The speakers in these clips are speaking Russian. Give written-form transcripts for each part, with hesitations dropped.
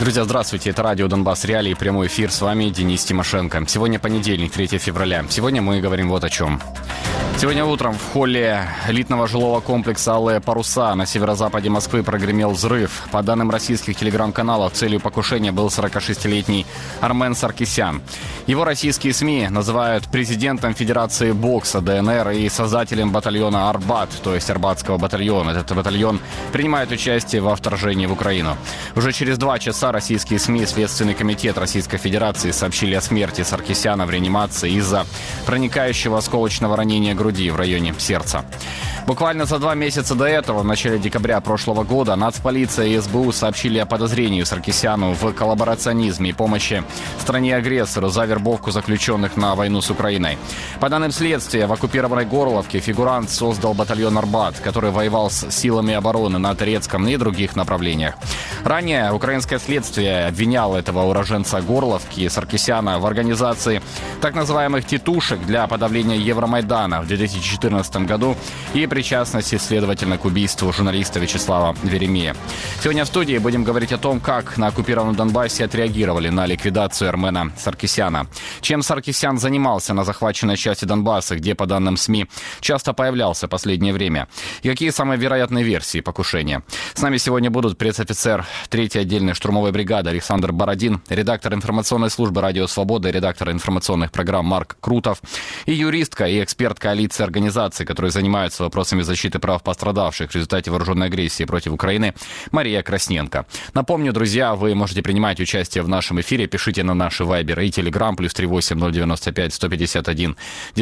Друзья, здравствуйте. Это радио «Донбасс Реалии», прямой эфир. С вами Денис Тимошенко. Сегодня понедельник, 3 февраля. Сегодня мы говорим вот о чем. Сегодня утром в холле элитного жилого комплекса «Алые паруса» на северо-западе Москвы прогремел взрыв. По данным российских телеграм-каналов, целью покушения был 46-летний Армен Саркисян. Его российские СМИ называют президентом Федерации бокса ДНР и создателем батальона «Арбат», то есть Арбатского батальона. Этот батальон принимает участие во вторжении в Украину. Уже через 2 часа российские СМИ и Следственный комитет Российской Федерации сообщили о смерти Саркисяна в реанимации из-за проникающего осколочного ранения груди в районе сердца. Буквально за 2 месяца до этого, в начале декабря прошлого года, Нацполиция и СБУ сообщили о подозрении Саркисяну в коллаборационизме и помощи стране-агрессору за вербовку заключенных на войну с Украиной. По данным следствия, в оккупированной Горловке фигурант создал батальон «Арбат», который воевал с силами обороны на Торецком и других направлениях. Ранее украинское следствие обвиняло этого уроженца Горловки Саркисяна в организации так называемых «тетушек» для подавления Евромайдана в 2014 году и причастности, следовательно, к убийству журналиста Вячеслава Веремея. Сегодня в студии будем говорить о том, как на оккупированном Донбассе отреагировали на ликвидацию Армена Саркисяна. Чем Саркисян занимался на захваченной части Донбасса, где, по данным СМИ, часто появлялся в последнее время. И какие самые вероятные версии покушения. С нами сегодня будут пресс-офицер 3-й отдельной штурмовой бригады Александр Бородин, редактор информационной службы «Радио Свобода», редактор информационных программ Марк Крутов и юристка и эксперт коалиции организаций, которые занимаются вопросами защиты прав пострадавших в результате вооруженной агрессии против Украины, Мария Красненко. Напомню, друзья, вы можете принимать участие в нашем эфире. Пишите на наши Вайбер и Телеграм +38 095 151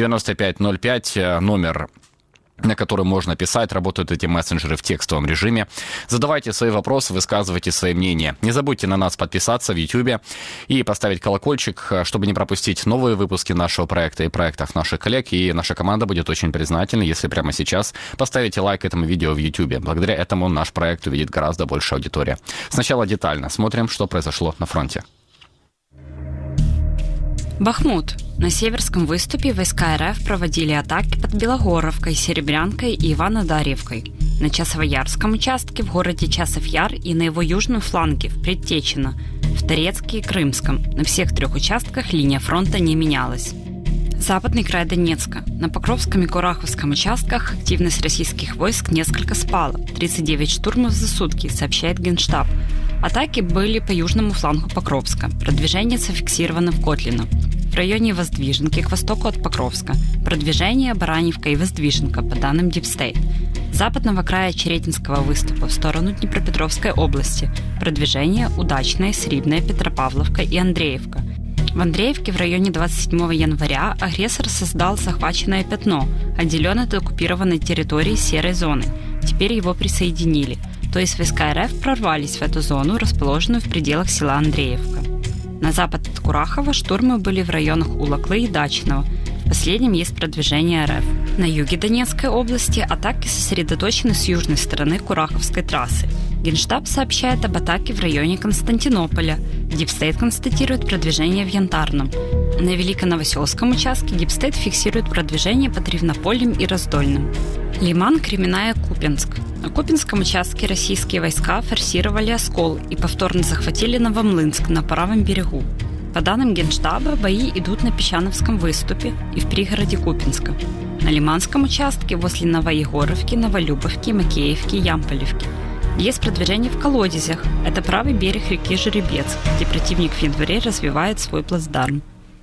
95 05, номер, на который можно писать. Работают эти мессенджеры в текстовом режиме. Задавайте свои вопросы, высказывайте свои мнения. Не забудьте на нас подписаться в YouTube и поставить колокольчик, чтобы не пропустить новые выпуски нашего проекта и проектов наших коллег. И наша команда будет очень признательна, если прямо сейчас поставите лайк этому видео в YouTube. Благодаря этому наш проект увидит гораздо больше аудитория. Сначала детально смотрим, что произошло на фронте. Бахмут. На северском выступе войска РФ проводили атаки под Белогоровкой, Серебрянкой и Ивано-Дарьевкой. На Часовоярском участке в городе Часов-Яр и на его южном фланге в Предтечино, в Торецке и Крымском. На всех 3 участках линия фронта не менялась. Западный край Донецка. На Покровском и Кураховском участках активность российских войск несколько спала. 39 штурмов за сутки, сообщает Генштаб. Атаки были по южному флангу Покровска. Продвижение зафиксировано в Котлино. В районе Воздвиженки к востоку от Покровска. Продвижение Бараневка и Воздвиженка, по данным Deep State. С западного края Черетинского выступа в сторону Днепропетровской области. Продвижение Удачное, Срибное, Петропавловка и Андреевка. В Андреевке в районе 27 января агрессор создал захваченное пятно, отделенное от оккупированной территории серой зоной. Теперь его присоединили. То есть войска РФ прорвались в эту зону, расположенную в пределах села Андреевка. На запад от Курахова штурмы были в районах Улаклы и Дачного. В последнем есть продвижение РФ. На юге Донецкой области атаки сосредоточены с южной стороны Кураховской трассы. Генштаб сообщает об атаке в районе Константинополя. Дипстейт констатирует продвижение в Янтарном. На Великоновоселском участке Дипстейт фиксирует продвижение под Ревнополем и Раздольным. Лиман, Кременная, Купянск. На Купянском участке российские войска форсировали Оскол и повторно захватили Новомлынск на правом берегу. По данным Генштаба, бои идут на Песчановском выступе и в пригороде Купянска. На Лиманском участке возле Новоегоровки, Новолюбовки, Макеевки и Ямполевки. Есть продвижение в Колодезях. Это правый берег реки Жеребец, где противник в январе развивает свой плацдарм.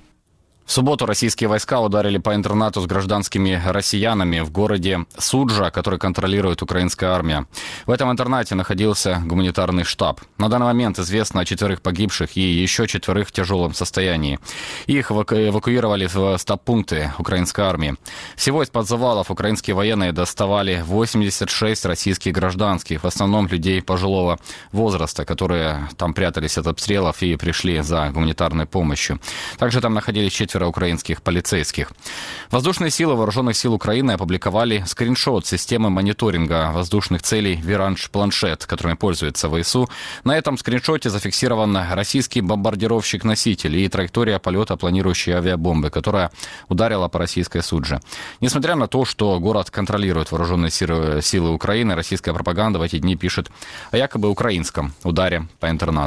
В субботу российские войска ударили по интернату с гражданскими россиянами в городе Суджа, который контролирует украинская армия. В этом интернате находился гуманитарный штаб. На данный момент известно о 4 погибших и еще 4 в тяжелом состоянии. Их эвакуировали в стаб-пункты украинской армии. Всего из-под завалов украинские военные доставали 86 российских гражданских, в основном людей пожилого возраста, которые там прятались от обстрелов и пришли за гуманитарной помощью. Также там находились 4 украинских полицейских. Воздушные силы Вооруженных сил Украины опубликовали скриншот системы мониторинга воздушных целей «Виранж-планшет», которыми пользуется ВСУ. На этом скриншоте зафиксирован российский бомбардировщик-носитель и траектория полета планирующей авиабомбы, которая ударила по российской Судже. Несмотря на то, что город контролирует Вооруженные силы Украины, российская пропаганда в эти дни пишет о якобы украинском ударе по интернату.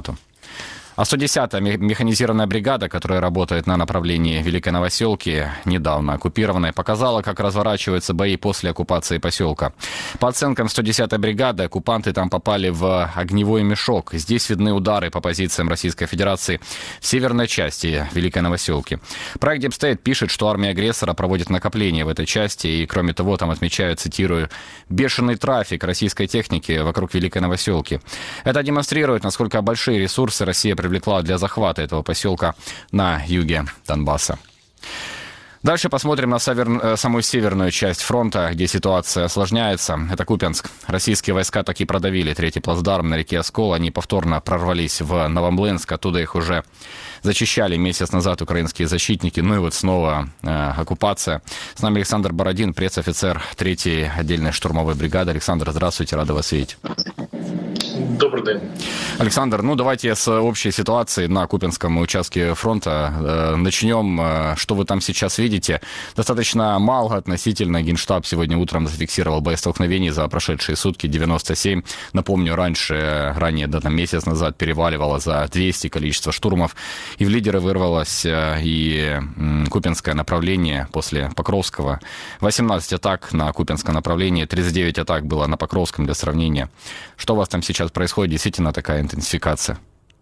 А 110-я механизированная бригада, которая работает на направлении Великой Новоселки, недавно оккупированной, показала, как разворачиваются бои после оккупации поселка. По оценкам 110-й бригады, оккупанты там попали в огневой мешок. Здесь видны удары по позициям Российской Федерации в северной части Великой Новоселки. Проект Deep State пишет, что армия агрессора проводит накопление в этой части, и, кроме того, там отмечают, цитирую, «бешеный трафик российской техники вокруг Великой Новоселки». Это демонстрирует, насколько большие ресурсы Россия привлекла для захвата этого поселка на юге Донбасса. Дальше посмотрим на самую северную часть фронта, где ситуация осложняется. Это Купянск. Российские войска таки продавили третий плацдарм на реке Оскол. Они повторно прорвались в Новомлынск. Оттуда их уже зачищали месяц назад украинские защитники. Ну и вот снова оккупация. С нами Александр Бородин, пресс-офицер 3-й отдельной штурмовой бригады. Александр, здравствуйте, рада вас видеть. Добрый день. Александр, ну давайте с общей ситуации на Купянском участке фронта начнем. Что вы там сейчас видите? Достаточно мало относительно. Генштаб сегодня утром зафиксировал боестолкновений за прошедшие сутки 97. Напомню, ранее, месяц назад переваливало за 200 количество штурмов. И в лидеры вырвалось и Купянское направление после Покровского. 18 атак на Купянском направлении, 39 атак было на Покровском для сравнения. Что у вас там сейчас происходит? Действительно такая інтенсифікація?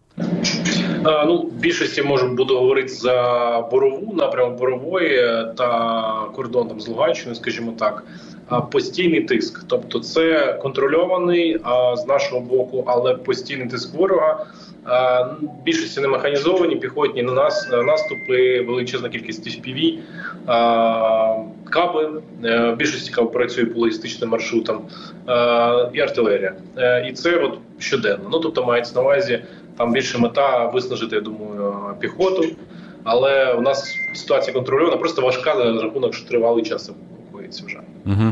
В більшості буду говорити за Борову, напрямок Борової та кордон там з Луганщиною, скажімо так. Постійний тиск. Тобто це контрольований з нашого боку, але постійний тиск ворога. В більшості не механізовані, піхотні на нас наступи, величезна кількість FPV, каби, в більшості каб працює по логістичним маршрутам, і артилерія. І це от щоденно. Тобто мається на увазі, там більше мета виснажити, я думаю, піхоту, але у нас ситуація контрольована, просто важка за рахунок, що тривалий час рахується вже. Угу.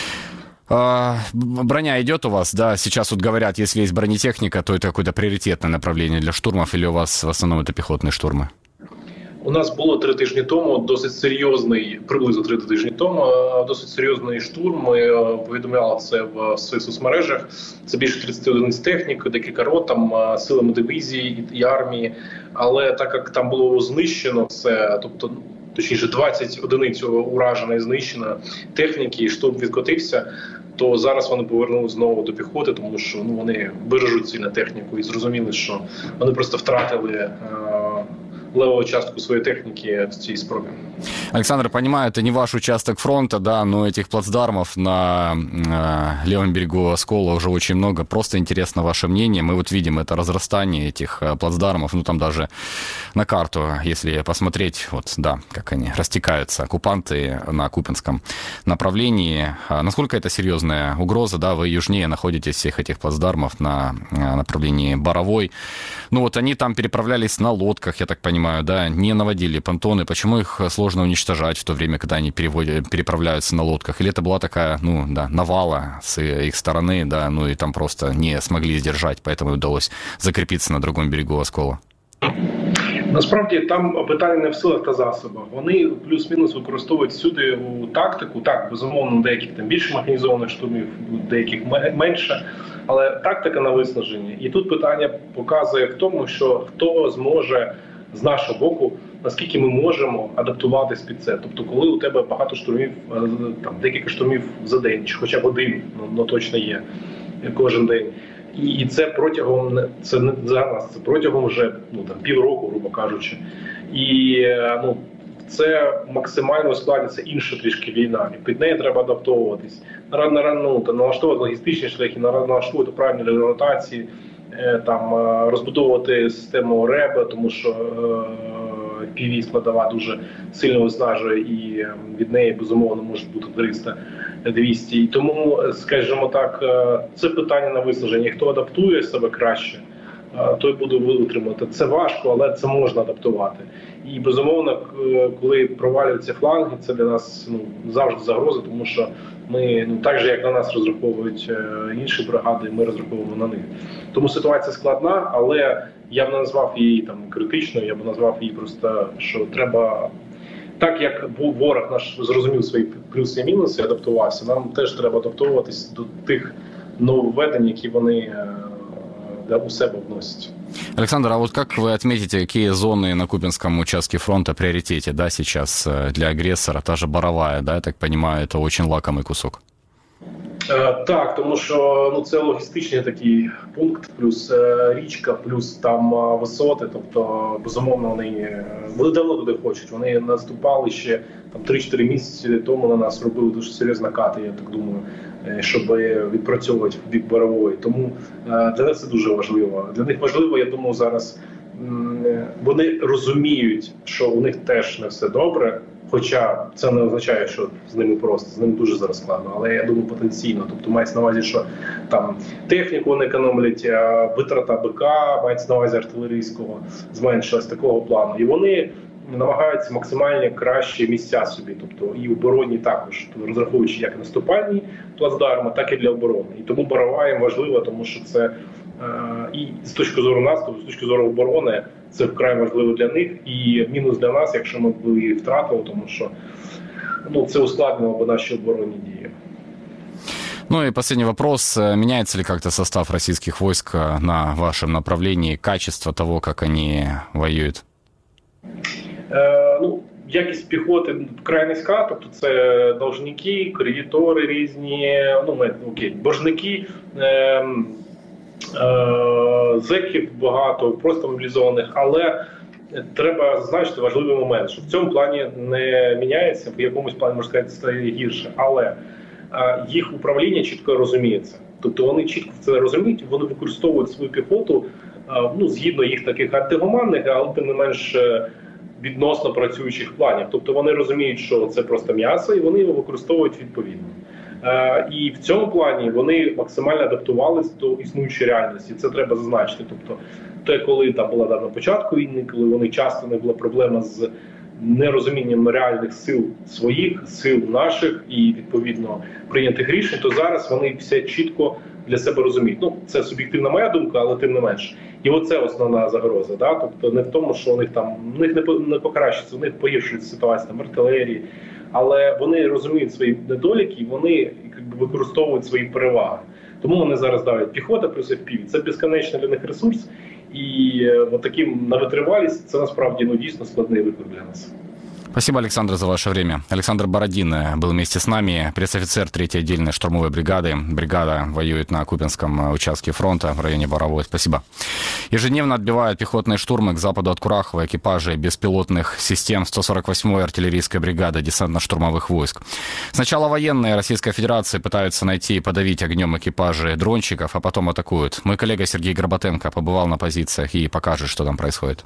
Броня идет у вас, да? Сейчас вот говорят, если есть бронетехника, то это какое-то приоритетное направление для штурмов, или у вас в основном это пехотные штурмы? У нас було 3 тижні тому досить серйозний, приблизно 3 тижні тому, досить серйозний штурм. Ми повідомляли це в своїх соцмережах. Це більше 30 одиниць техніки, декілька рот, там силами дивізії і армії. Але так як там було знищено все, тобто, точніше 20 одиниць уражено і знищено техніки, і штурм відкотився, то зараз вони повернули знову до піхоти, тому що вони бережуть цільну техніку і зрозуміли, що вони просто втратили левую частку своей техники в цій спробі. Александр, понимаю, это не ваш участок фронта, да, но этих плацдармов на левом берегу Оскола уже очень много. Просто интересно ваше мнение. Мы вот видим это разрастание этих плацдармов, там даже на карту, если посмотреть, вот, да, как они растекаются, оккупанты на Купянском направлении. Насколько это серьезная угроза, да, вы южнее находитесь всех этих плацдармов на направлении Боровой. Они там переправлялись на лодках, я так понимаю, да, не наводили понтоны. Почему их сложно уничтожать в то время, когда они переправляются на лодках? Или это была такая, навала с их стороны, да, и там просто не смогли сдержать, поэтому удалось закрепиться на другом берегу Оскола? Насправді там питання не в силах та засобах. Вони плюс-мінус використовують всюди у тактику. Так, безумовно, деяких там більше механізованих штурмів, деяких менше. Але тактика на виснаженні. І тут питання показує в тому, що хто зможе з нашого боку, наскільки ми можемо адаптуватись під це. Тобто, коли у тебе багато штурмів, там декілька штурмів за день, чи хоча б один, точно є кожен день. І це протягом, це не зараз, це протягом вже півроку, грубо кажучи. І це максимально ускладнюється інша трішки війна. І під неї треба адаптовуватись. Налаштовувати логістичні шляхи, налаштовувати правильні регламентації, там розбудовувати систему РЕБ, тому що PV складова дуже сильно виснажує і від неї, безумовно, може бути 300-200. І тому, скажімо так, це питання на виснаження. Хто адаптує себе краще, той буде витримати. Це важко, але це можна адаптувати. І, безумовно, коли провалюються фланги, це для нас завжди загроза, тому що ми, так же, як на нас розраховують інші бригади, ми розраховуємо на них. Тому ситуація складна, але я б не назвав її критичною, я б назвав її просто, що треба, так як ворог наш зрозумів свої плюси і мінуси, адаптувався, нам теж треба адаптовуватись до тих нововведень, які вони у себе вносять. Александр, а вот как вы отметите, какие зоны на Купянском участке фронта в приоритете, да, сейчас для агрессора? Та же Боровая, да, я так понимаю, это очень лакомый кусок. Так, тому що це логістичний такий пункт, плюс річка, плюс там висоти, тобто, безумовно, вони давно туди хочуть. Вони наступали ще там 3-4 місяці тому, на нас робили дуже серйозні кати, я так думаю, щоб відпрацьовувати в бік Борової. Тому для них це дуже важливо. Для них важливо, я думаю, зараз вони розуміють, що у них теж не все добре. Хоча це не означає, що з ними просто, з ними дуже зараз складно, але я думаю потенційно. Тобто мається на увазі, що там техніку не економлять, витрата БК, мається на увазі артилерійського, зменшилась такого плану. І вони намагаються максимально кращі місця собі, тобто і оборонні також, розраховуючи як наступальні плацдарми, так і для оборони. І тому Борова їм важлива, тому що це і з точки зору наступу, з точки зору оборони, це вкрай важливо для них, і мінус для нас, якщо ми б її втратили, тому що це ускладнило бы наші оборонні дії. Ну и последний вопрос. Меняется ли как-то состав российских войск на вашем направлении, качество того, как они воюют? Якість піхоти вкрай низька, тобто це должники, кредитори різні, боржники, зеків багато, просто мобілізованих, але треба зазначити важливий момент, що в цьому плані не міняється, в якомусь плані, можна сказати, стає гірше, але їх управління чітко розуміється. Тобто вони чітко це розуміють, вони використовують свою піхоту, згідно їх таких антигуманних, але тим не менш відносно працюючих планів. Тобто вони розуміють, що це просто м'ясо, і вони його використовують відповідно. І в цьому плані вони максимально адаптувалися до існуючої реальності. Це треба зазначити. Тобто, коли там була на початку війни, коли вони часто не була проблема з нерозумінням реальних сил своїх, сил наших і відповідно прийнятих рішень, то зараз вони все чітко для себе розуміють. Це суб'єктивна моя думка, але тим не менш. І оце основна загроза. Да? Тобто не в тому, що у них не покращиться, у них погіршується ситуація в артилерії, але вони розуміють свої недоліки і вони використовують свої переваги. Тому вони зараз давлять піхота плюс FPV. Це безконечний для них ресурс. І таким на витривалість це насправді дійсно складний виклик для нас. Спасибо, Александр, за ваше время. Александр Бородин был вместе с нами, пресс-офицер 3-й отдельной штурмовой бригады. Бригада воюет на Купянском участке фронта в районе Боровой. Спасибо. Ежедневно отбивают пехотные штурмы к западу от Курахова экипажи беспилотных систем 148-й артиллерийской бригады десантно-штурмовых войск. Сначала военные Российской Федерации пытаются найти и подавить огнем экипажи дрончиков, а потом атакуют. Мой коллега Сергей Горбатенко побывал на позициях и покажет, что там происходит.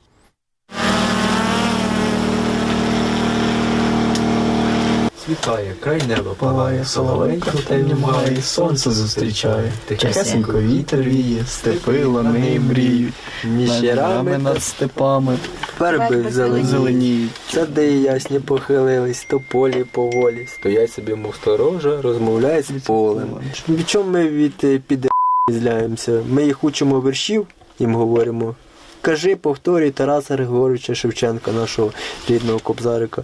Світає, край неба палає, соловейко темнімає, сонце зустрічає, тихесенько вітер віє, степи лани мріють, між ярами над степами, верби зеленіють, сади ясні похилились, тополі поволі, стоять собі мов сторожа, розмовляють з полем. Від чому ми від підзляємося? Ми їх учимо віршів, їм говоримо, кажи, повторюй Тараса Григоровича Шевченка, нашого рідного кобзарика.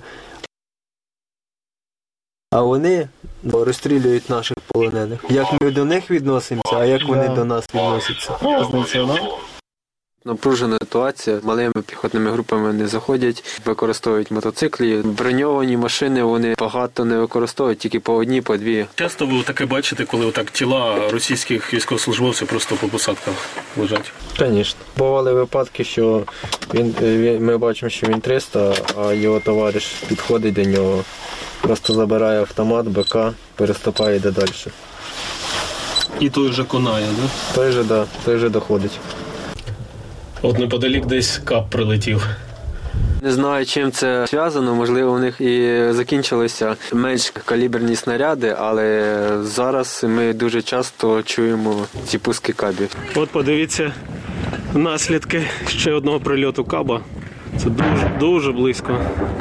А вони розстрілюють наших полонених. Як ми до них відносимося, а як вони до нас відносяться. Напружена ситуація. Малими піхотними групами не заходять, використовують мотоциклі. Броньовані машини вони багато не використовують, тільки по одній, по дві. Часто ви таке бачите, коли отак тіла російських військовослужбовців просто по посадках лежать? Звісно. Бували випадки, що ми бачимо, що він 300, а його товариш підходить до нього, просто забирає автомат, БК, переступає і йде далі. І той вже конає, да? Той же доходить. От неподалік десь кап прилетів. Не знаю, чим це зв'язано, можливо, у них і закінчилися менш каліберні снаряди, але зараз ми дуже часто чуємо ці пуски кабів. От подивіться наслідки ще одного прильоту каба. Це дуже близько.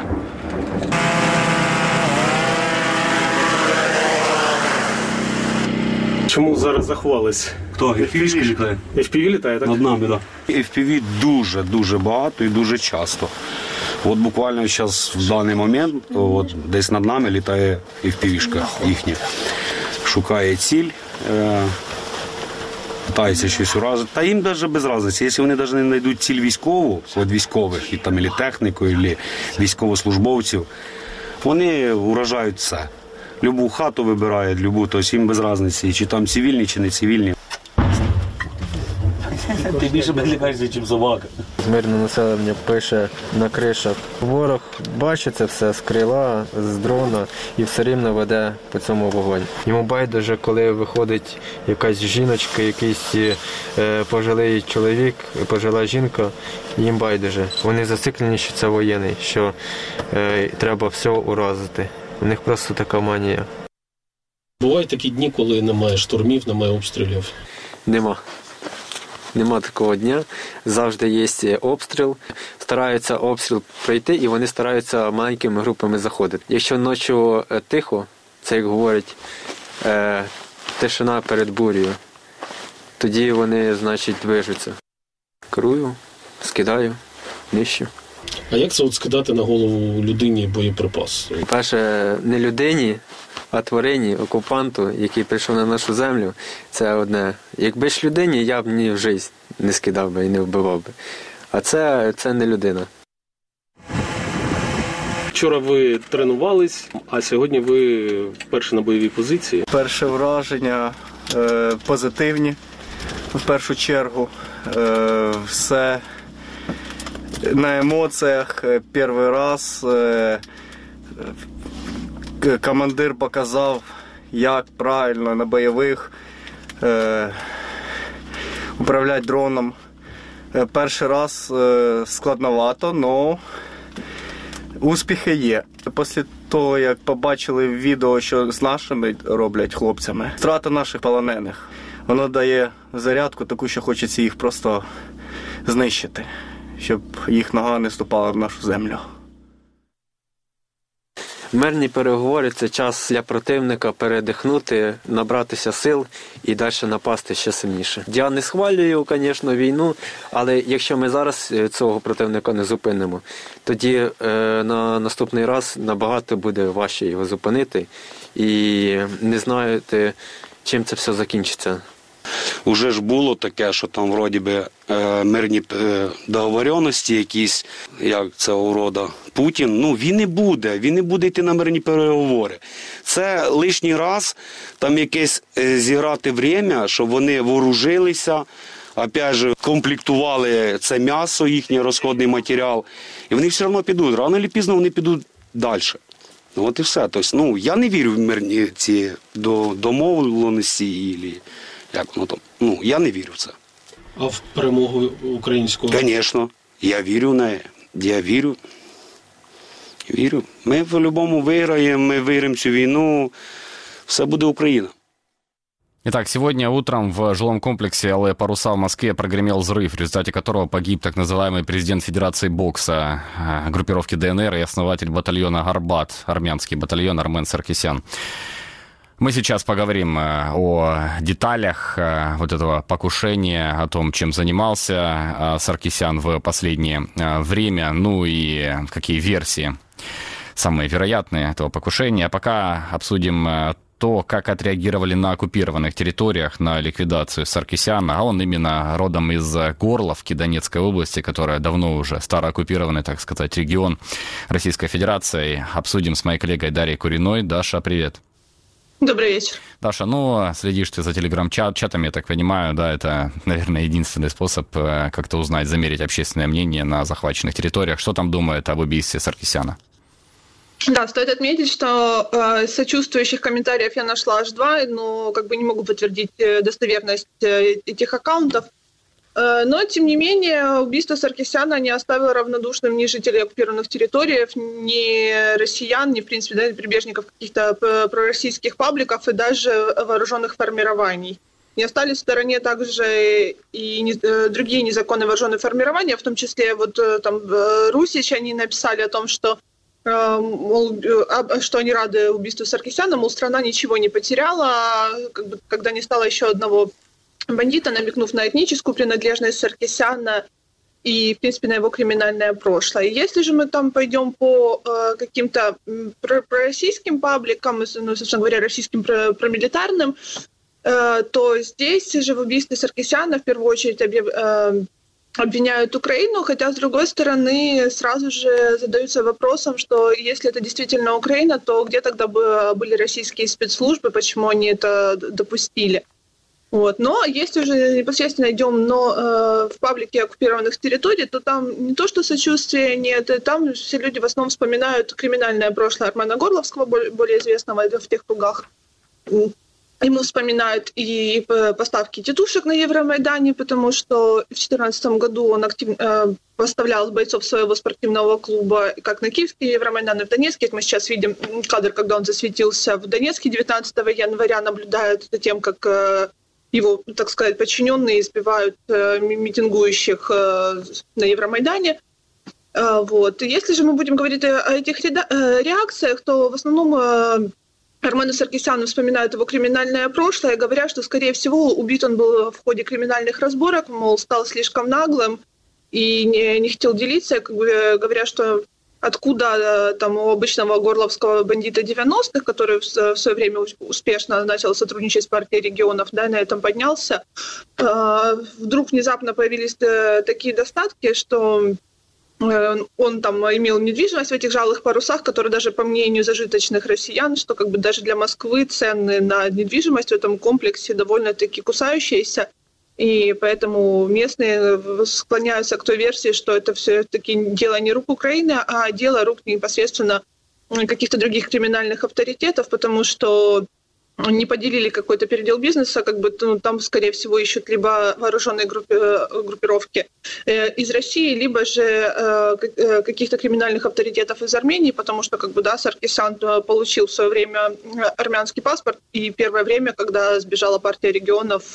Чому зараз заховались? Хто? FPV літає? FPV літає, так? Над нами, так. Да. FPV дуже багато і дуже часто. От буквально зараз в даний момент от, десь над нами літає FPV-шка їхня. Шукає ціль. Питаються щось уразити. Та їм навіть без різниці. Якщо вони навіть не знайдуть ціль військову, від військових, і там, і техніку, і військовослужбовців, вони уражають все. Любу хату вибирають, тобто їм без різниці, чи там цивільні, чи не цивільні. Ти більше безлікаєшся, ніж собака. Мирне населення пише на кришах. Ворог бачить це все з крила, з дрона і все рівно веде по цьому вогонь. Йому байдуже, коли виходить якась жіночка, якийсь пожилий чоловік, пожила жінка, їм байдуже. Вони зациклені, що це воєнний, що треба все уразити. У них просто така манія. Бувають такі дні, коли немає штурмів, немає обстрілів? Нема такого дня. Завжди є обстріл. Стараються обстріл пройти і вони стараються маленькими групами заходити. Якщо ночі тихо, це як говорять, тишина перед бурею, тоді вони, значить, движуться. Керую, скидаю, нищу. А як це скидати на голову людині боєприпас? Перше, не людині, а тварині, окупанту, який прийшов на нашу землю, це одне. Якби ж людині, я б ні в житті не скидав би і не вбивав би. А це не людина. Вчора ви тренувались, а сьогодні ви вперше на бойовій позиції. Перше враження позитивні, в першу чергу. Все на емоціях, перший раз. Командир показав, як правильно на бойових управляти дроном. Перший раз складновато, але успіхи є. Після того, як побачили відео, що з нашими роблять хлопцями, втрата наших полонених, воно дає зарядку таку, що хочеться їх просто знищити, щоб їх нога не ступала в нашу землю. Мирні переговори – це час для противника передихнути, набратися сил і далі напасти ще сильніше. Я не схвалюю, звісно, війну, але якщо ми зараз цього противника не зупинимо, тоді на наступний раз набагато буде важче його зупинити і не знаєте, чим це все закінчиться. Уже ж було таке, що там вроді би мирні договоренності якісь, як це урода, Путін, він не буде йти на мирні переговори. Це лишній раз там якесь зіграти время, щоб вони вооружилися, опять же, комплектували це м'ясо, їхній розходний матеріал, і вони все одно підуть, рано чи пізно вони підуть далі. От і все. Тобто, я не вірю в мирні ці домовленості, як воно там. Я не вірю в це. А в перемогу українського? Звісно. Я вірю в неї. Я вірю. Ми по-любому виграємо, ми виграємо цю війну. Все буде Україна. Итак, сегодня утром в жилом комплексе «Алые паруса» в Москве прогремел взрыв, в результате которого погиб так называемый президент Федерации бокса группировки ДНР и основатель батальона «Гарбат», армянский батальон Армен Саркисян. Мы сейчас поговорим о деталях вот этого покушения, о том, чем занимался Саркисян в последнее время, и какие версии самые вероятные этого покушения. А пока обсудим то, как отреагировали на оккупированных территориях на ликвидацию Саркисяна. А он именно родом из Горловки, Донецкой области, которая давно уже старооккупированный, так сказать, регион Российской Федерации. Обсудим с моей коллегой Дарьей Куриной. Даша, привет. Добрый вечер. Даша, следишь ты за телеграм-чатами, я так понимаю, да, это, наверное, единственный способ как-то узнать, замерить общественное мнение на захваченных территориях. Что там думают об убийстве Саркисяна? Да, стоит отметить, что сочувствующих комментариев я нашла аж 2, но не могу подтвердить достоверность этих аккаунтов. Но, тем не менее, убийство Саркисяна не оставило равнодушным ни жителей оккупированных территорий, ни россиян, ни, в принципе, прибежников каких-то пророссийских пабликов и даже вооруженных формирований. Не остались в стороне также и другие незаконные вооруженные формирования, в том числе Русич, они написали о том, что они рады убийству Саркисяна, мол, страна ничего не потеряла, когда не стало еще одного бандита, намекнув на этническую принадлежность Саркисяна и, в принципе, на его криминальное прошлое. И если же мы там пойдем по каким-то пророссийским пабликам, собственно говоря, российским промилитарным, то здесь же в убийстве Саркисяна в первую очередь обвиняют Украину, хотя, с другой стороны, сразу же задаются вопросом, что если это действительно Украина, то где тогда были российские спецслужбы, почему они это допустили? Вот. Но если уже непосредственно идем в паблике оккупированных территорий, то там не то, что сочувствия нет, там все люди в основном вспоминают криминальное прошлое Армена Горловского, более известного в тех кругах. Ему вспоминают и поставки тетушек на Евромайдане, потому что в 2014 году он активно поставлял бойцов своего спортивного клуба как на Киевский Евромайдан и в Донецке. Мы сейчас видим кадр, когда он засветился в Донецке 19 января, наблюдают за тем, как его, так сказать, подчиненные избивают митингующих на Евромайдане. Вот. Если же мы будем говорить о этих реакциях, то в основном Армену Саркисяну вспоминают его криминальное прошлое, говорят, что, скорее всего, убит он был в ходе криминальных разборок, мол, стал слишком наглым и не хотел делиться. Говорят, что откуда там у обычного горловского бандита 90-х, который в свое время успешно начал сотрудничать с партией регионов, да, на этом поднялся, вдруг внезапно появились такие достатки, что он там имел недвижимость в этих жалых парусах, которые даже по мнению зажиточных россиян, что как бы даже для Москвы цены на недвижимость в этом комплексе довольно-таки кусающиеся. И поэтому местные склоняются к той версии, что это все-таки дело не рук Украины, а дело рук непосредственно каких-то других криминальных авторитетов, потому что не поделили какой-то передел бизнеса, как бы там, скорее всего, ищут либо вооруженные группировки из России, либо же каких-то криминальных авторитетов из Армении, потому что, как бы, да, Саркисян получил в свое время армянский паспорт, и первое время, когда сбежала партия регионов,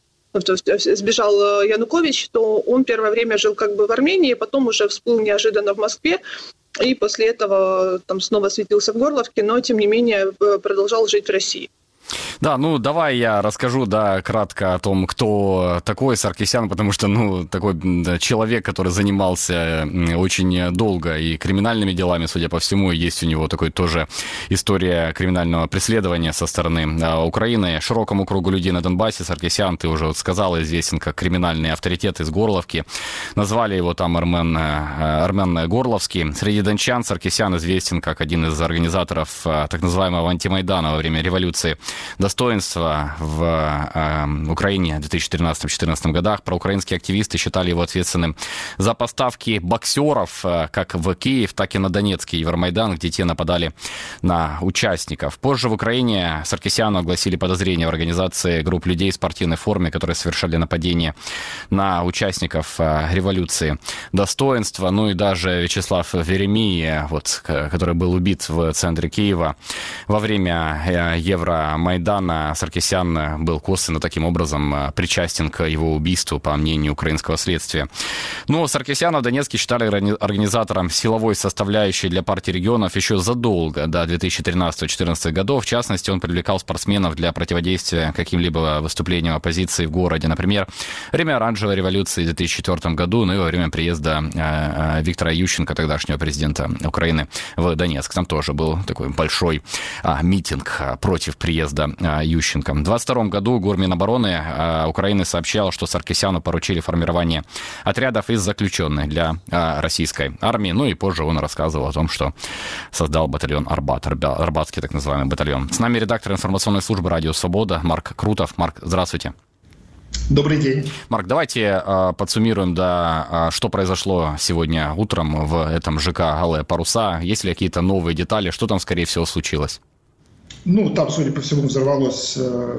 сбежал Янукович, то он первое время жил как бы в Армении, потом уже всплыл неожиданно в Москве, и после этого там снова светился в Горловке, но, тем не менее, продолжал жить в России. Да, ну давай я расскажу, да, кратко о том, кто такой Саркисян, потому что, ну, такой человек, который занимался очень долго и криминальными делами, судя по всему, есть у него такой тоже история криминального преследования со стороны Украины. Широкому кругу людей на Донбассе Саркисян, ты уже вот сказал, известен как криминальный авторитет из Горловки. Назвали его там Армен Горловский. Среди дончан Саркисян известен как один из организаторов так называемого антимайдана во время революции достоинства в Украине в 2013-2014 годах. Проукраинские активисты считали его ответственным за поставки боксеров как в Киев, так и на Донецкий Евромайдан, где те нападали на участников. Позже в Украине Саркисяну огласили подозрения в организации групп людей в спортивной форме, которые совершали нападения на участников революции достоинства. Ну и даже Вячеслав Веремий, вот, который был убит в центре Киева во время Евромайдана, Саркисян был косвенно таким образом причастен к его убийству, по мнению украинского следствия. Но Саркисяна в Донецке считали организатором силовой составляющей для партии регионов еще задолго до 2013-2014 годов. В частности, он привлекал спортсменов для противодействия каким-либо выступлениям оппозиции в городе. Например, во время оранжевой революции в 2004 году, ну и во время приезда Виктора Ющенко, тогдашнего президента Украины, в Донецк. Там тоже был такой большой митинг против приезда Ющенко. В 2022 году Горминобороны Украины сообщал, что Саркисяну поручили формирование отрядов из заключенных для российской армии. Ну и позже он рассказывал о том, что создал батальон Арбат, Арбатский так называемый батальон. С нами редактор информационной службы «Радио Свобода» Марк Крутов. Марк, здравствуйте. Добрый день. Марк, давайте подсуммируем, да, что произошло сегодня утром в этом ЖК «Алые паруса». Есть ли какие-то новые детали? Что там, скорее всего, случилось? Ну, там, судя по всему, взорвалось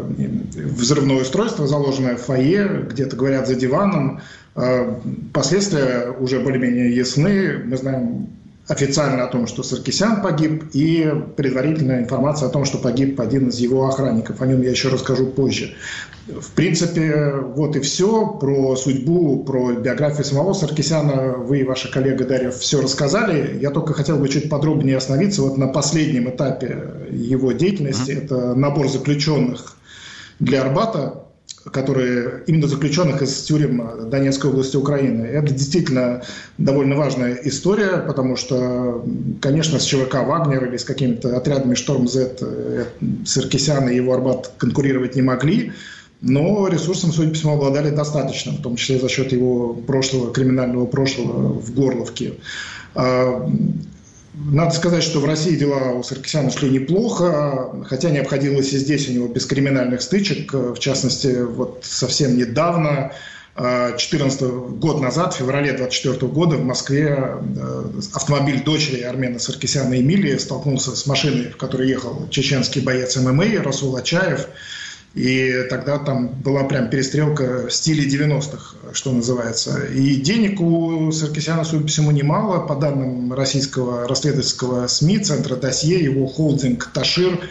взрывное устройство, заложенное в фойе, где-то, говорят, за диваном. Последствия уже более-менее ясны. Мы знаем официально о том, что Саркисян погиб, и предварительная информация о том, что погиб один из его охранников. О нем я еще расскажу позже. В принципе, вот и все. Про судьбу, про биографию самого Саркисяна вы и ваша коллега Дарья все рассказали. Я только хотел бы чуть подробнее остановиться вот на последнем этапе его деятельности. Это набор заключенных для Арбата. которые именно заключенных из тюрем Донецкой области Украины. Это действительно довольно важная история, потому что, конечно, с ЧВК «Вагнер» или с какими-то отрядами «Шторм-З» Саркисян и его Арбат конкурировать не могли, но ресурсом, судя по всему, обладали достаточно, в том числе за счет его криминального прошлого в Горловке. Надо сказать, что в России дела у Саркисяна шли неплохо, хотя не обходилось и здесь у него без криминальных стычек. В частности, вот совсем недавно, год назад, в феврале 2024 года, в Москве автомобиль дочери Армена Саркисяна Эмилии столкнулся с машиной, в которой ехал чеченский боец ММА Расул Ачаев. И тогда там была прям перестрелка в стиле 90-х, что называется. И денег у Саркисяна, судя по всему, немало. По данным российского расследовательского СМИ, центра досье, его холдинг «Ташир»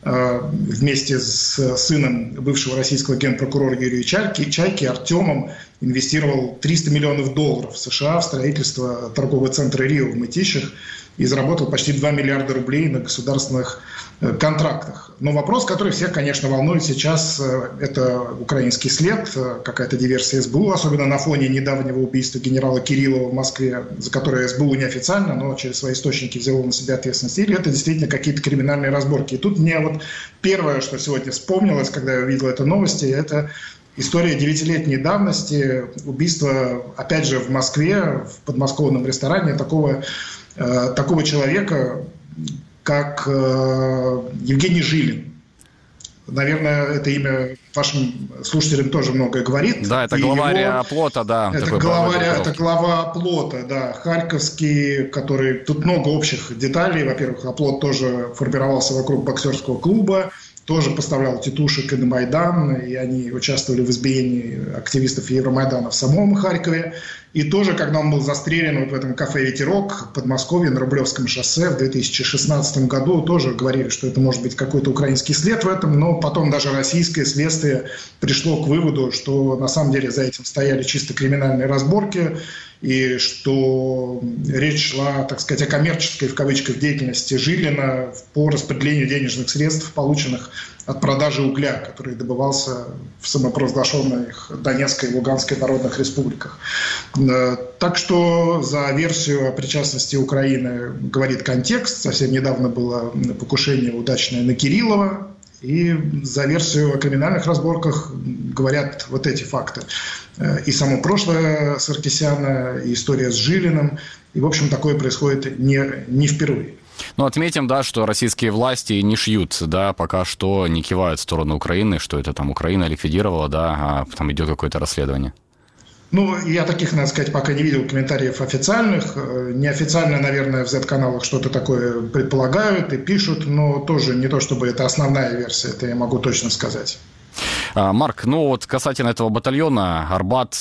вместе с сыном бывшего российского генпрокурора Юрия Чайки Артемом инвестировал $300 миллионов в США в строительство торгового центра «Рио» в Мытищах и заработал почти 2 миллиарда рублей на государственных контрактах. Но вопрос, который всех, конечно, волнует сейчас, это украинский след, какая-то диверсия СБУ, особенно на фоне недавнего убийства генерала Кириллова в Москве, за которое СБУ неофициально, но через свои источники взяло на себя ответственность. Или это действительно какие-то криминальные разборки. И тут мне вот первое, что сегодня вспомнилось, когда я увидел это новости, это история 9-летней давности, убийство, опять же, в Москве, в подмосковном ресторане такого человека, как Евгений Жилин. Наверное, это имя вашим слушателям тоже многое говорит. Да, это главарь оплота, да. Это глава оплота, да, харьковский, который... Тут много общих деталей. Во-первых, оплот тоже формировался вокруг боксерского клуба, тоже поставлял тетушек и на Майдан, и они участвовали в избиении активистов Евромайдана в самом Харькове. И тоже, когда он был застрелен вот в этом кафе «Ветерок» в Подмосковье на Рублевском шоссе в 2016 году, тоже говорили, что это может быть какой-то украинский след в этом, но потом даже российское следствие пришло к выводу, что на самом деле за этим стояли чисто криминальные разборки, и что речь шла, так сказать, о коммерческой, в кавычках, деятельности Жилина по распределению денежных средств, полученных от продажи угля, который добывался в самопровозглашенных Донецкой и Луганской народных республиках. Так что за версию о причастности Украины говорит контекст. Совсем недавно было покушение удачное на Кириллова. И за версию о криминальных разборках говорят вот эти факты. И само прошлое Саркисяна, и история с Жилиным. И, в общем, такое происходит не впервые. Ну, отметим, да, что российские власти не шьют, да, пока что не кивают в сторону Украины, что это там Украина ликвидировала, да, а там идет какое-то расследование. Ну, я таких, надо сказать, пока не видел комментариев официальных. Неофициально, наверное, в Z-каналах что-то такое предполагают и пишут, но тоже не то, чтобы это основная версия, это я могу точно сказать. Марк, ну вот касательно этого батальона, Арбат,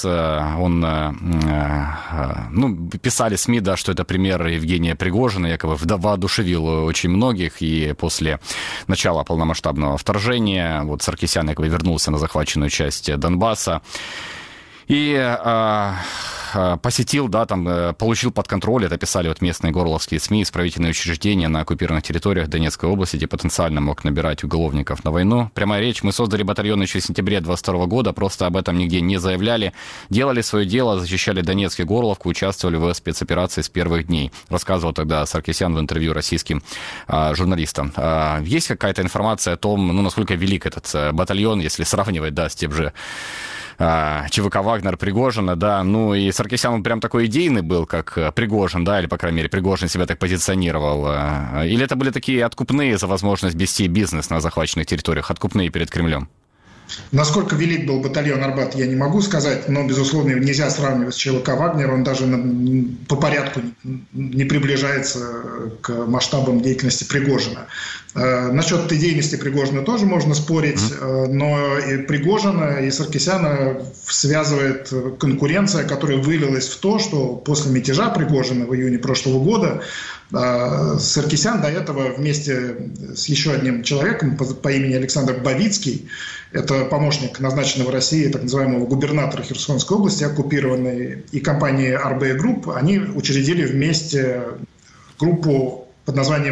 писали СМИ, да, что это пример Евгения Пригожина, якобы воодушевил очень многих, и после начала полномасштабного вторжения, вот Саркисян якобы вернулся на захваченную часть Донбасса, и посетил, да, там, получил под контроль, это писали вот местные горловские СМИ, исправительные учреждения на оккупированных территориях Донецкой области, где потенциально мог набирать уголовников на войну. Прямая речь. Мы создали батальон еще в сентябре 2022 года, просто об этом нигде не заявляли. Делали свое дело, защищали Донецк и Горловку, участвовали в спецоперации с первых дней. Рассказывал тогда Саркисян в интервью российским журналистам. Есть какая-то информация о том, насколько велик этот батальон, если сравнивать, да, с тем же ЧВК «Вагнер», Пригожина, да, ну и Саркисян, он прям такой идейный был, как Пригожин, да, или, по крайней мере, Пригожин себя так позиционировал, или это были такие откупные за возможность вести бизнес на захваченных территориях, откупные перед Кремлем? Насколько велик был батальон Арбат, я не могу сказать, но, безусловно, нельзя сравнивать с ЧВК «Вагнер», он даже по порядку не приближается к масштабам деятельности Пригожина. Насчет идейности Пригожина тоже можно спорить, но и Пригожина, и Саркисяна связывает конкуренция, которая вылилась в то, что после мятежа Пригожина в июне прошлого года Саркисян до этого вместе с еще одним человеком по имени Александр Бавицкий, это помощник назначенного Россией так называемого губернатора Херсонской области, оккупированной, и компании RB Group, они учредили вместе группу под названием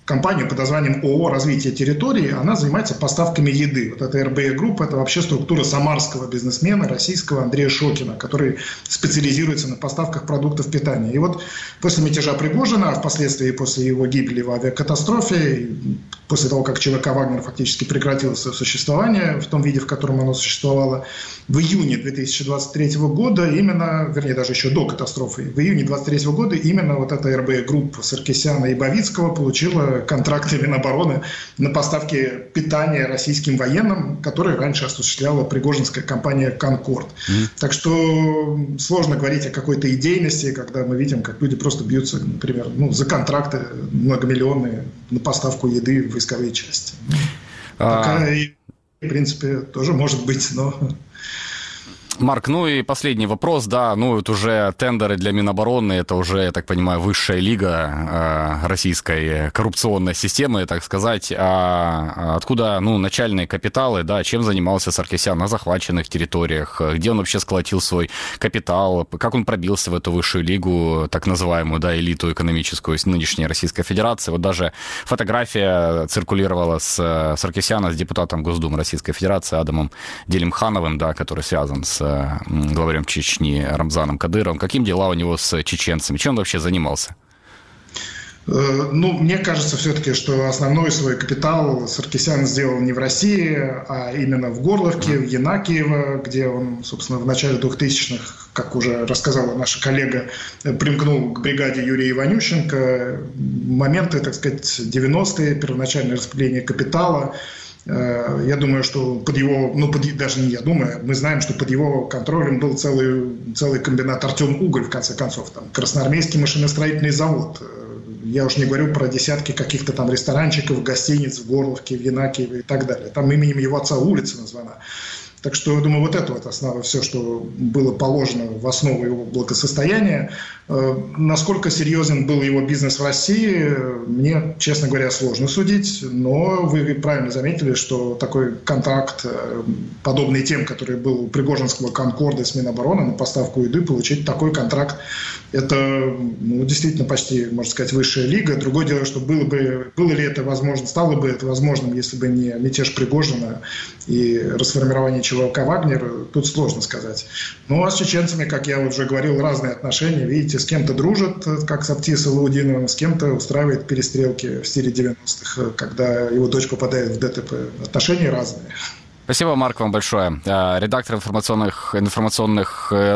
компанию под названием ООО «Развитие территории». Она занимается поставками еды. Вот эта РБЭ Групп – это вообще структура самарского бизнесмена российского Андрея Шокина, который специализируется на поставках продуктов питания. И вот после мятежа Пригожина, а впоследствии после его гибели в авиакатастрофе, после того, как ЧВК «Вагнер» фактически прекратило свое существование в том виде, в котором оно существовало, в июне 2023 года, именно, вернее, даже еще до катастрофы, в июне 2023 года именно вот эта РБЭ Групп Саркисяна и Бавицкого получила контракты Минобороны на поставки питания российским военным, которые раньше осуществляла пригожинская компания «Конкорд». Так что сложно говорить о какой-то идейности, когда мы видим, как люди просто бьются, например, за контракты многомиллионные на поставку еды в войсковые части. Такая, в принципе, тоже может быть, но... Марк, и последний вопрос, да, это уже тендеры для Минобороны, это уже, я так понимаю, высшая лига российской коррупционной системы, так сказать. А откуда, начальные капиталы, да, чем занимался Саркисян на захваченных территориях, где он вообще сколотил свой капитал, как он пробился в эту высшую лигу, так называемую, да, элиту экономическую нынешней Российской Федерации. Вот даже фотография циркулировала с Саркисяна с депутатом Госдумы Российской Федерации Адамом Делимхановым, да, который связан с главарем Чечни Рамзаном Кадыровым. Каким дела у него с чеченцами? Чем он вообще занимался? Мне кажется все-таки, что основной свой капитал Саркисян сделал не в России, а именно в Горловке, в Янакиево, где он, собственно, в начале 2000-х, как уже рассказала наша коллега, примкнул к бригаде Юрия Иванющенко. Моменты, так сказать, 90-е, первоначальное распределение капитала. Я думаю, что под его, даже не я думаю, мы знаем, что под его контролем был целый комбинат «Артем-Уголь», в конце концов, там, Красноармейский машиностроительный завод. Я уж не говорю про десятки каких-то там ресторанчиков, гостиниц в Горловке, в Янакиеве и так далее. Там именем его отца улица названа. Так что, я думаю, вот это вот основа, все, что было положено в основу его благосостояния. Насколько серьезен был его бизнес в России, мне, честно говоря, сложно судить. Но вы правильно заметили, что такой контракт, подобный тем, который был у Пригожинского «Конкорда» с Минобороны на поставку еды, получить такой контракт, это действительно почти, можно сказать, высшая лига. Другое дело, что было ли это возможно, стало бы это возможным, если бы не мятеж Пригожина и расформирование ЧВК «Вагнер», тут сложно сказать. А с чеченцами, как я уже говорил, разные отношения. Видите, с кем-то дружат, как с Аптисом Салаудиновым, с кем-то устраивает перестрелки в стиле 90-х, когда его дочь попадает в ДТП. Отношения разные. Спасибо, Марк, вам большое. Редактор информационной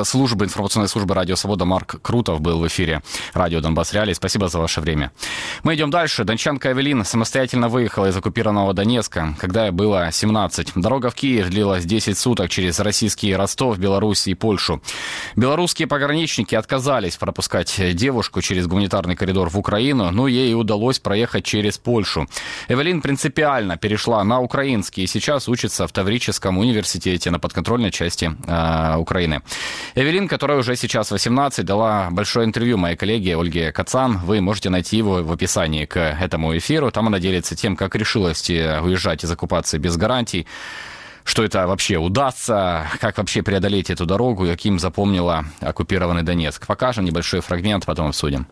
службы «Радио Свобода» Марк Крутов был в эфире радио «Донбасс Реалии». Спасибо за ваше время. Мы идем дальше. Дончанка Эвелин самостоятельно выехала из оккупированного Донецка, когда ей было 17. Дорога в Киев длилась 10 суток через российский Ростов, Беларусь и Польшу. Белорусские пограничники отказались пропускать девушку через гуманитарный коридор в Украину, но ей удалось проехать через Польшу. Эвелин принципиально перешла на украинский и сейчас учится в Таврическом университете на подконтрольной части Украины. Эвелин, которая уже сейчас 18, дала большое интервью моей коллеге Ольге Кацан. Вы можете найти его в описании к этому эфиру. Там она делится тем, как решилась уезжать из оккупации без гарантий, что это вообще удастся, как вообще преодолеть эту дорогу, каким запомнила оккупированный Донецк. Покажем небольшой фрагмент, потом обсудим.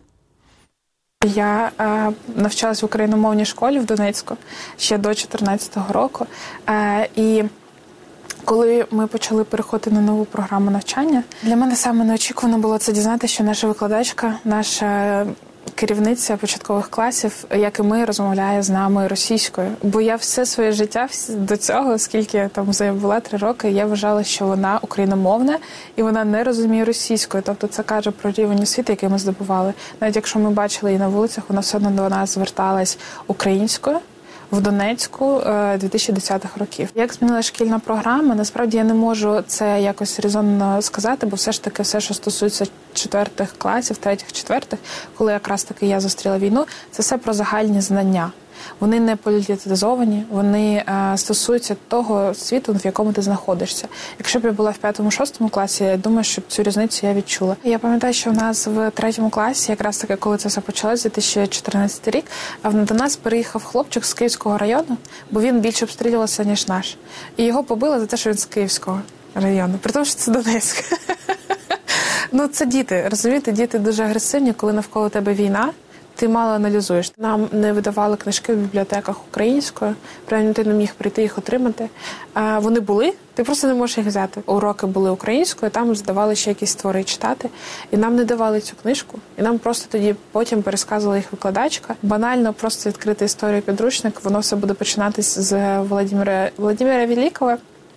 Я навчалась в україномовній школі в Донецьку ще до 2014 року. І коли ми почали переходити на нову програму навчання, для мене саме неочікувано було це дізнатися, що наша викладачка, наша керівниця початкових класів, як і ми, розмовляє з нами російською. Бо я все своє життя до цього, оскільки я там була 3 роки, я вважала, що вона україномовна і вона не розуміє російською. Тобто це каже про рівень освіти, який ми здобували. Навіть якщо ми бачили її на вулицях, вона все одно до нас зверталась українською. В Донецьку 2010-х років. Як змінила шкільна програма, насправді я не можу це якось резонно сказати, бо все ж таки все, що стосується 4-х класів, 3-х, 4-х, коли якраз таки я зустріла війну, це все про загальні знання. Вони не політизовані, вони стосуються того світу, в якому ти знаходишся. Якщо б я була в 5-6 класі, я думаю, що цю різницю я відчула. Я пам'ятаю, що в нас в 3 класі, якраз таки, коли це все почалося, 2014 рік, до нас переїхав хлопчик з Київського району, бо він більше обстрілювався, ніж наш. І його побили за те, що він з Київського району, при тому, що це Донецьк. Це діти, розумієте, діти дуже агресивні, коли навколо тебе війна. ти мало аналізуєш. Нам не видавали книжки в бібліотеках українською, принаймні ти не міг прийти їх отримати. Вони були, ти просто не можеш їх взяти. Уроки були українською, там здавали ще якісь твори читати, і нам не давали цю книжку. І нам просто тоді потім пересказувала їх викладачка. Банально просто відкрити історію підручник, воно все буде починатись з Володимира Великого.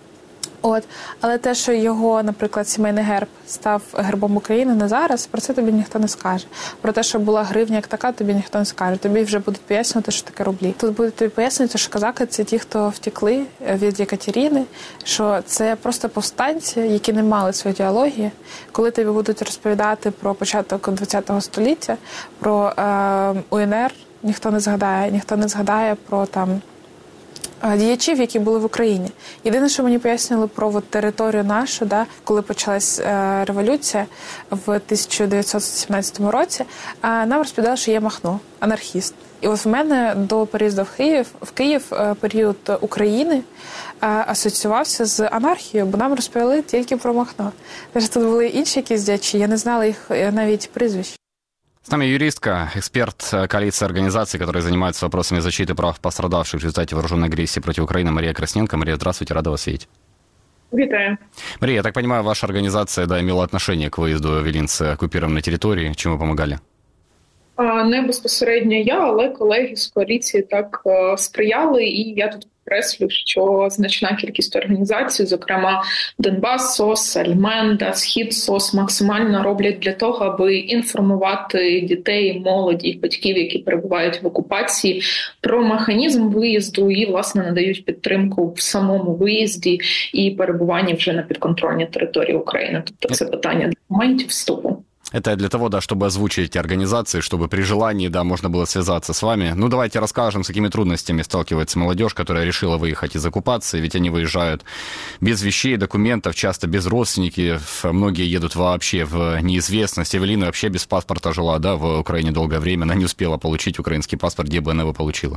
Але те, що його, наприклад, сімейний герб став гербом України не зараз, про це тобі ніхто не скаже. Про те, що була гривня як така, тобі ніхто не скаже. Тобі вже будуть пояснювати, що таке рублі. Тут будуть тобі пояснювати, що казаки – це ті, хто втекли від Екатерини, що це просто повстанці, які не мали своєї ідеології. Коли тобі будуть розповідати про початок ХХ століття, про УНР, ніхто не згадає про там діячів, які були в Україні. Єдине, що мені пояснили про територію нашу, коли почалась революція в 1917 році, нам розповідали, що є Махно, анархіст. І в мене до переїзду в Київ період України асоціювався з анархією, бо нам розповіли тільки про Махно. Тож тут були інші якісь діячі, я не знала їх навіть прізвищ. С нами юристка, эксперт коалиции организаций, которые занимаются вопросами защиты прав пострадавших в результате вооруженной агрессии против Украины, Мария Красненко. Мария, здравствуйте, рада вас видеть. Витаю. Мария, я так понимаю, ваша организация имела отношение к выезду Велин с оккупированной территории. Чем вы помогали? Не безпосередньо я, але колеги з коаліції так сприяли, і я тут підкреслю, що значна кількість організацій, зокрема Донбас СОС, Альменда, Схід СОС, максимально роблять для того, аби інформувати дітей, молоді і батьків, які перебувають в окупації, про механізм виїзду і, власне, надають підтримку в самому виїзді і перебуванні вже на підконтрольній території України. Тобто це питання документів вступу. Это для того, чтобы озвучить эти организации, чтобы при желании, можно было связаться с вами. Давайте расскажем, с какими трудностями сталкивается молодежь, которая решила выехать из оккупации, ведь они выезжают без вещей, документов, часто без родственников, многие едут вообще в неизвестность. Эвелина вообще без паспорта жила, в Украине долгое время, она не успела получить украинский паспорт, где бы она его получила?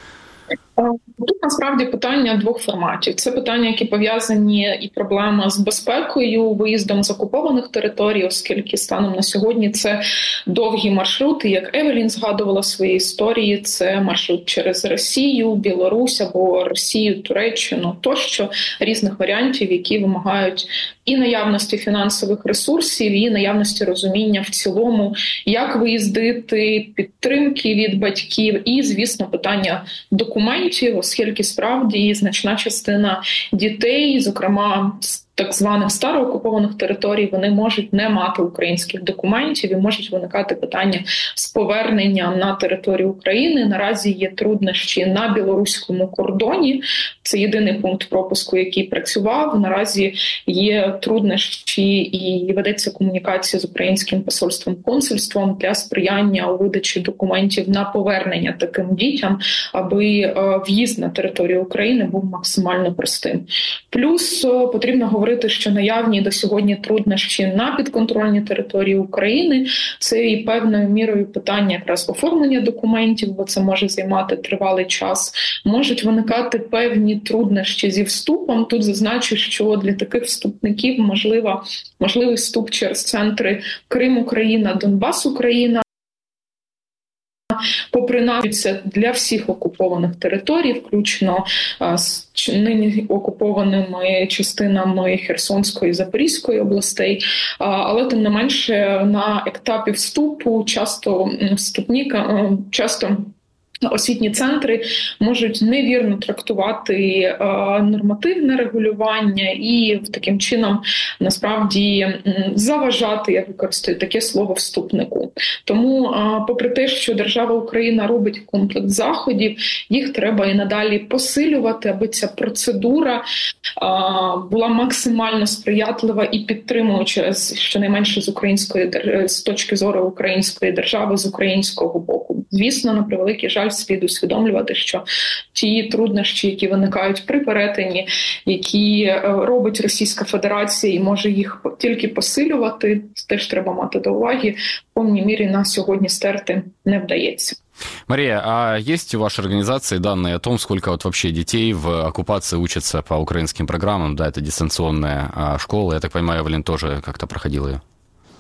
Тут насправді питання двох форматів. Це питання, які пов'язані і проблема з безпекою, виїздом з окупованих територій, оскільки станом на сьогодні це довгі маршрути, як Евелін згадувала в своїй історії, це маршрут через Росію, Білорусь або Росію, Туреччину, тощо різних варіантів, які вимагають і наявності фінансових ресурсів, і наявності розуміння в цілому, як виїздити, підтримки від батьків і, звісно, питання документів, оскільки справді значна частина дітей, зокрема з так званих староокупованих територій, вони можуть не мати українських документів і можуть виникати питання з поверненням на територію України. Наразі є труднощі на білоруському кордоні. Це єдиний пункт пропуску, який працював. Наразі є труднощі і ведеться комунікація з українським посольством, консульством для сприяння у видачі документів на повернення таким дітям, аби в'їзд на територію України був максимально простим. Плюс потрібно говорити, що наявні до сьогодні труднощі на підконтрольній території України – це і певною мірою питання якраз оформлення документів, бо це може займати тривалий час. Можуть виникати певні труднощі зі вступом. Тут зазначу, що для таких вступників можливий вступ через центри Крим-Україна, Донбас-Україна. Попри навіть це для всіх окупованих територій, включно з нині окупованими частинами Херсонської і Запорізької областей, але тим не менше на етапі вступу часто освітні центри можуть невірно трактувати нормативне регулювання і таким чином насправді заважати, я використаю таке слово, вступнику. Тому, попри те, що держава Україна робить комплекс заходів, їх треба і надалі посилювати, аби ця процедура була максимально сприятлива і підтримуюча щонайменше з точки зору української держави, з українського боку. Звісно, на превеликий жаль, слід усвідомлювати, що ті труднощі, які виникають при перетині, які робить Російська Федерація і може їх тільки посилювати, теж треба мати до уваги, в повній мірі на сьогодні стерти не вдається. Мария, а есть у вашей организации данные о том, сколько вообще детей в оккупации учатся по украинским программам? Да, это дистанционная школа, я так понимаю, Эвелин тоже как-то проходила ее.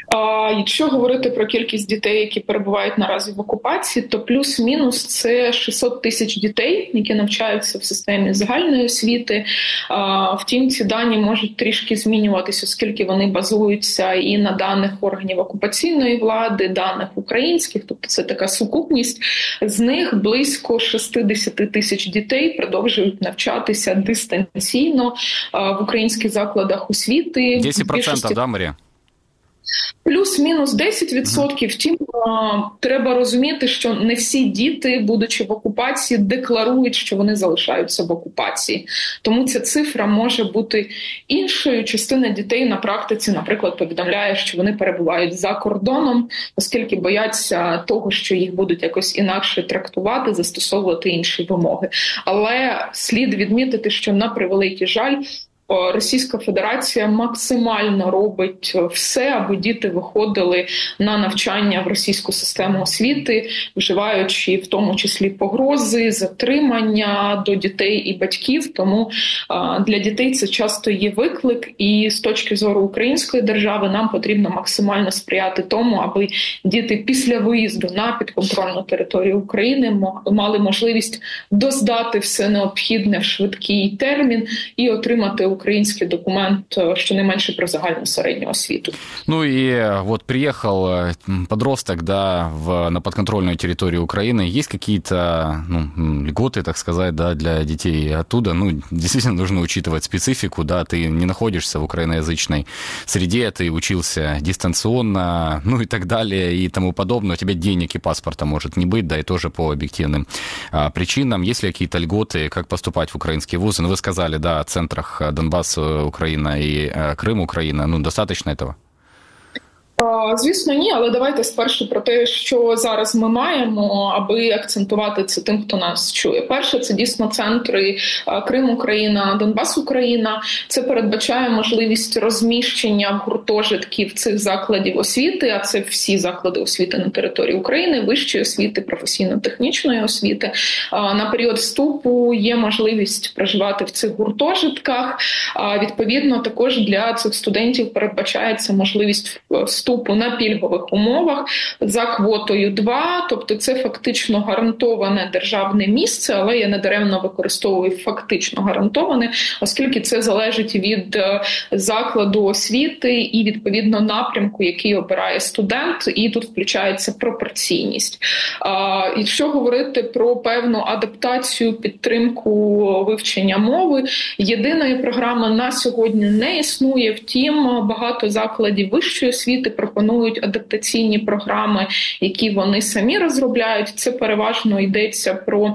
Якщо говорити про кількість дітей, які перебувають наразі в окупації, то плюс-мінус це 600 тисяч дітей, які навчаються в системі загальної освіти. Втім, ці дані можуть трішки змінюватися, оскільки вони базуються і на даних органів окупаційної влади, даних українських, тобто це така сукупність. З них близько 60 тисяч дітей продовжують навчатися дистанційно в українських закладах освіти. 10%, да, Марія? Плюс-мінус 10%. Втім, треба розуміти, що не всі діти, будучи в окупації, декларують, що вони залишаються в окупації. Тому ця цифра може бути іншою. Частина дітей на практиці, наприклад, повідомляє, що вони перебувають за кордоном, оскільки бояться того, що їх будуть якось інакше трактувати, застосовувати інші вимоги. Але слід відмітити, що на превеликий жаль, Російська Федерація максимально робить все, аби діти виходили на навчання в російську систему освіти, вживаючи в тому числі погрози, затримання до дітей і батьків. Тому для дітей це часто є виклик, і з точки зору української держави нам потрібно максимально сприяти тому, аби діти після виїзду на підконтрольну територію України мали можливість доздати все необхідне в швидкий термін і отримати украинский документ, щонайменше про загальну середню освіту. Ну и вот приехал подросток, да, на подконтрольную территорию Украины. Есть какие-то льготы, так сказать, да, для детей оттуда? Действительно нужно учитывать специфику, да, ты не находишься в украиноязычной среде, ты учился дистанционно, и так далее, и тому подобное. У тебя денег и паспорта может не быть, да, и тоже по объективным причинам. Есть ли какие-то льготы, как поступать в украинские вузы? Вы сказали, да, о центрах Донбасс, Украина и Крым, Украина. Достаточно этого? Звісно, ні, але давайте спершу про те, що зараз ми маємо, аби акцентувати це тим, хто нас чує. Перше, це дійсно центри Крим, Україна, Донбас, Україна. Це передбачає можливість розміщення гуртожитків цих закладів освіти, а це всі заклади освіти на території України, вищої освіти, професійно-технічної освіти. На період вступу є можливість проживати в цих гуртожитках. Відповідно, також для цих студентів передбачається можливість вступу на пільгових умовах за квотою 2, тобто це фактично гарантоване державне місце, але я недаремно використовую фактично гарантоване, оскільки це залежить від закладу освіти і відповідно напрямку, який обирає студент, і тут включається пропорційність. Якщо говорити про певну адаптацію, підтримку вивчення мови, єдиної програми на сьогодні не існує, втім багато закладів вищої освіти пропонують адаптаційні програми, які вони самі розробляють. Це переважно йдеться про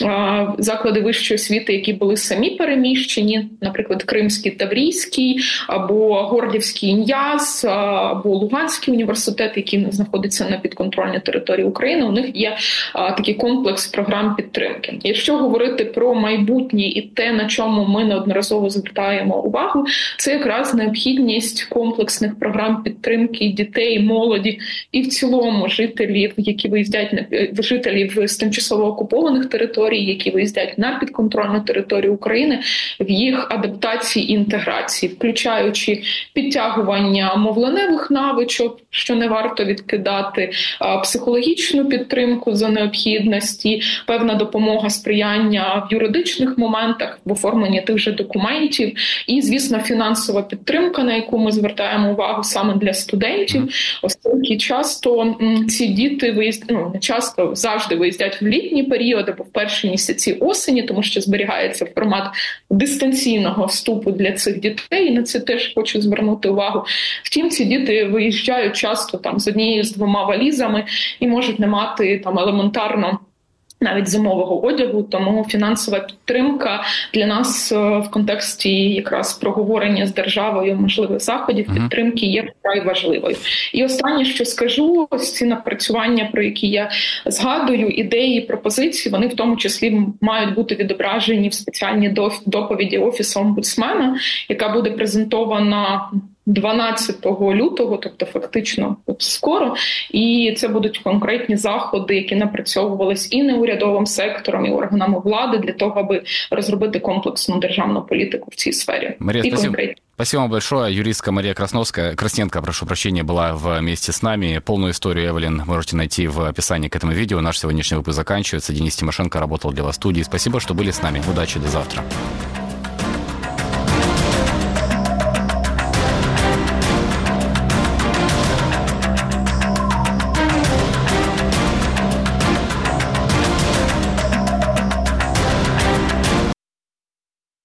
заклади вищої освіти, які були самі переміщені, наприклад, Кримський Таврійський, або Горлівський ІНЯЗ, або Луганський університет, який знаходиться на підконтрольній території України. У них є такий комплекс програм підтримки. Якщо говорити про майбутнє і те, на чому ми неодноразово звертаємо увагу, це якраз необхідність комплексних програм підтримки дітей, молоді і в цілому жителів, які виїздять жителів з тимчасово окупованих територій, які виїздять на підконтрольну територію України, в їх адаптації і інтеграції, включаючи підтягування мовленевих навичок, що не варто відкидати, психологічну підтримку за необхідності, певна допомога, сприяння в юридичних моментах, в оформленні тих же документів і, звісно, фінансова підтримка, на яку ми звертаємо увагу саме для студентів, оскільки часто ці діти не часто, завжди виїздять в літній період або в перші місяці осені, тому що зберігається формат дистанційного вступу для цих дітей, і на це теж хочу звернути увагу. Втім, ці діти виїжджають часто з однією, з двома валізами і можуть не мати елементарно навіть зимового одягу, тому фінансова підтримка для нас в контексті якраз проговорення з державою можливих заходів підтримки є вкрай важливою. І останнє, що скажу, ось ці напрацювання, про які я згадую, ідеї, пропозиції, вони в тому числі мають бути відображені в спеціальній доповіді Офісу омбудсмена, яка буде презентована 12 лютого, тобто фактично скоро, і це будуть конкретні заходи, які напрацьовувались і неурядовим сектором, і органами влади для того, аби розробити комплексну державну політику в цій сфері. Мария, спасибо вам большое. Юристка Мария Красненко, прошу прощения, была вместе с нами. Полную историю, Эвелин, можете найти в описании к этому видео. Наш сегодняшний выпуск заканчивается. Денис Тимошенко работал для вас в студии. Спасибо, что были с нами. Удачи, до завтра.